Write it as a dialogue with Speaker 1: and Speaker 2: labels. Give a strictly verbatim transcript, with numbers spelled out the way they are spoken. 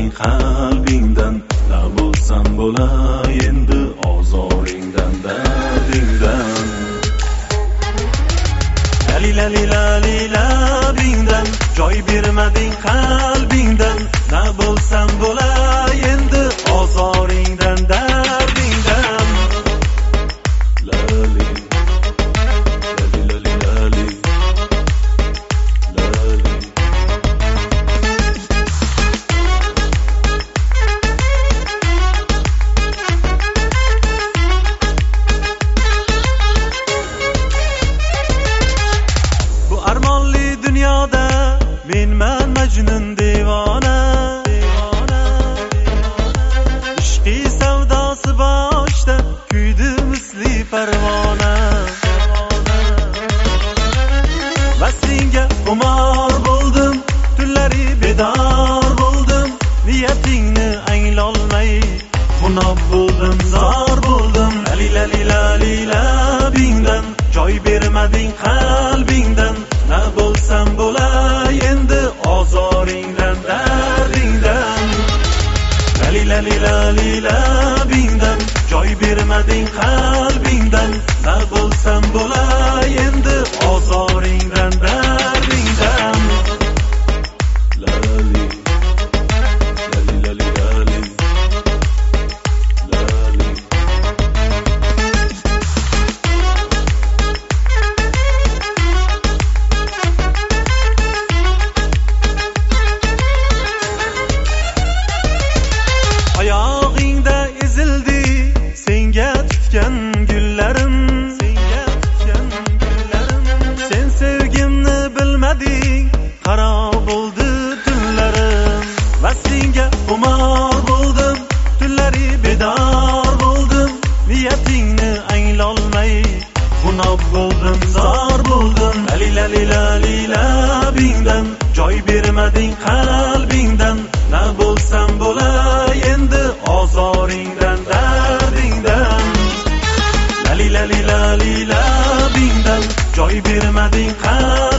Speaker 1: bermading qalbingdan, na bo'lsam bo'lay endi ozoringdan, dardingdan. Lali lali lali labingdan, joy bermading qalbingdan, na bo'lsam bo'lay endi ozoringdan, dardingdan. Lali lali lali lali bu armonli dunyoda menman majnun devona, ishqi savdosi boshda kuydi misli parvona. Va senga xumor bo'ldim, tunlari bedor bo'ldim, niyatingni anglolmay xunob bo'ldim, zor bo'ldim. Lali lali lali labingdan, joy bermading qalbingdan, na bo'lsam bo'lay endi ozoringdan, dardingdan. Lali lali lali labingdan, joy bermading qalbingdan, na bo'lsam bo'lay endi ozoringdan, dardingdan. Lali lali lali lali lali oyog'ingda ezildi senga tutgan gullarim, senga tutgan gullarim. Sen sevgimni bilmading, xarob bo'ldi tunlarim. Va senga xumor bo'ldim, tunlari bedor bo'ldim, niyatingni anglolmay xunob bo'ldim, zor bo'ldim. Lali lali lali labingdan, joy bermading qalbingdan, na bo'lsam bo'lay endi ozoringdan, dardingdan. Lali lali lali labingdan, joy bermading qalbingdan,